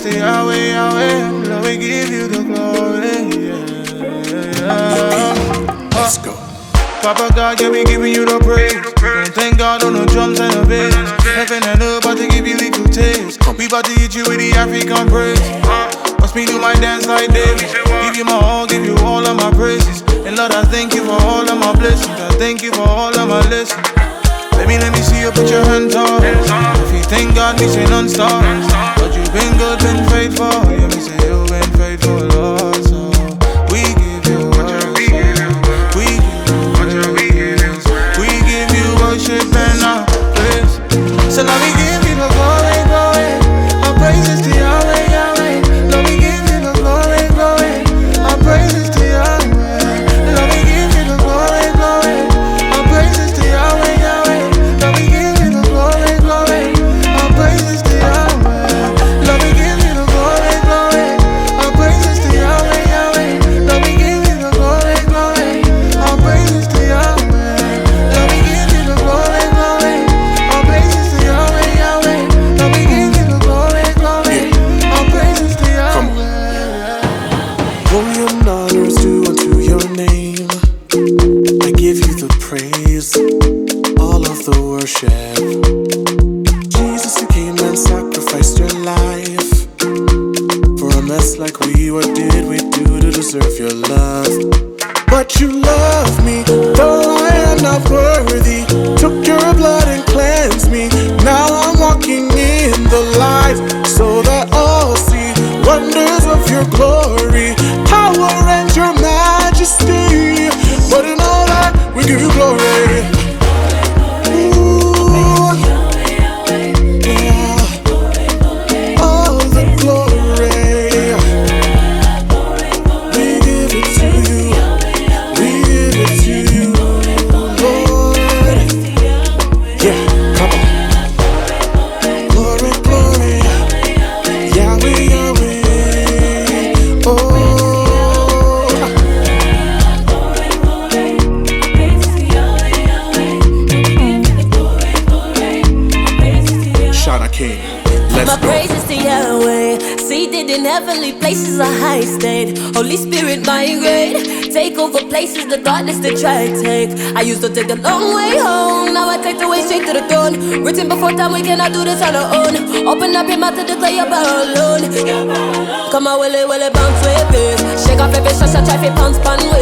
to Yahweh, Yahweh. Lord, we give you the glory. Let's go. Papa God, yeah, we giving you the praise. Don't thank God on the drums and the bass. Heaven and earth about to give you little taste. We about to hit you with the African praise. Watch me do my dance like David. Give you my all, give you all of my praises. And Lord, I thank you for all of my blessings. I thank you for all of my lessons. Baby, let me see you put your hands up. If you thank God, me say non-stop. But you've been good, been faithful. Yeah, me say you've been faithful, Lord. So we give you worship. We give you worship and our praise. So let me give you the glory, glory. Our praises to Yahweh, Yahweh. Let me give you the glory, glory. Our praises to Yahweh. Let me give you the glory, glory. Our praises to Yahweh, Yahweh. Let me give you the glory, glory. Our praises to Yahweh. Let me give you the glory, glory. Our praises to Yahweh, Yahweh. Let me give you the glory, glory. Our praises to Yahweh. Let me give you the glory, glory. Our praises to Yahweh, Yahweh. Let me give you the glory, glory. Our praises to Yahweh. Glory and honor is due unto your name. I give you the praise, all of the worship. Jesus, you came and sacrificed your life for a mess like we. What did we do to deserve your love? But you love me, though I am not worthy. Took your blood and cleansed me. Now I'm walking in the light, so that all see wonders of your glory, power and your majesty. But in all that, we give you glory. Ooh, yeah. All the glory, we give it to you. We give it to you, Lord. Yeah, come on. Glory, glory, Yahweh, Yahweh. Oh, Shana King, let's My go. praises to Yahweh, seated in heavenly places, a high state. Holy Spirit, migrate, take over places the darkness they try to take. I used to take the long way home, now I take the way straight to the throne. Written before time, we cannot do this on our own. Open up your mouth to declare your power alone. Come on, will it bounce with it? Shake off every shot, try to pounce pan with